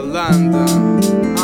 Лондон.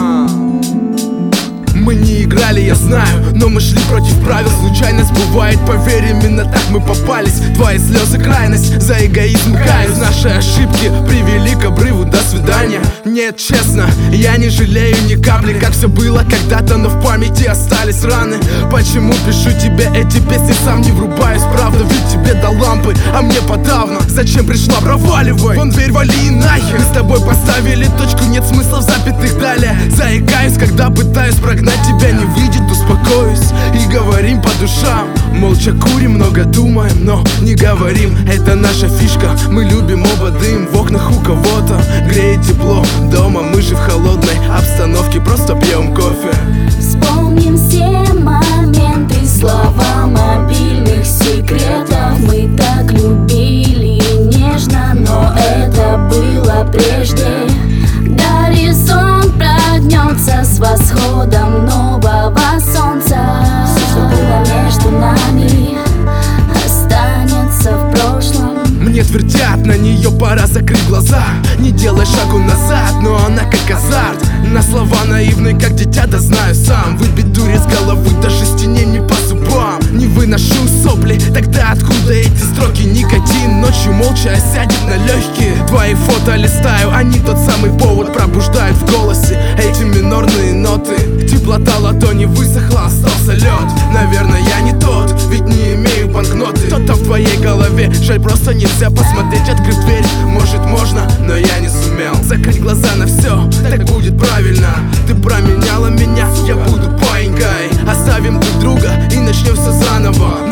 Мы не играли, я знаю, но мы шли против правил. Случайность бывает, поверь, именно так мы попались. Твои слезы крайность, за эгоизм каюсь. Наши ошибки привели к обрыву, до свидания. Нет, честно, я не жалею ни капли, как все было когда-то, но в памяти остались раны. Почему пишу тебе эти песни, сам не врубаюсь, правда, ведь тебе до лампы, а мне подавно. Зачем пришла, проваливай, вон дверь вали и нахер. Мы с тобой поставили точку, нет смысла в запятых далее. Заикаюсь, когда пытаюсь прогнать тебя, не выйдет, успокоюсь и говорим по душам. Молча курим, много думаем, но не говорим. Это наша фишка, мы любим оба дым. В окнах у кого-то греет тепло дома. Мы же в холодной обстановке, просто пьем кофе. Вспомним все моменты, слова мобильных секретов. Мы так любили нежно, но это было прежде. Горизонт прогнется с восходом нового солнца. Все, что было между нами, останется в прошлом. Мне твердят, на нее пора закрыть глаза. Не делай шагу назад, но она как азарт. На слова наивные, как дитя, да знаю сам. Выбить дурь из головы, даже стене не по зубам. Не выношу сопли, тогда откуда эти строки? Никотин ночью молча осядет на легкие. Твои фото листаю, они тот самый повод пробуждают в голосе эти минорные ноты. Теплота ладони высохла, остался лед. Наверное, я не тот, ведь не имею банкноты. Кто-то в твоей голове, жаль, просто нельзя посмотреть, открыть дверь. Может, можно, но я не сумел закрыть глаза на все, так будет правильно. Ты променяла меня, я буду паинькой. Оставим друг друга и начнем все заново.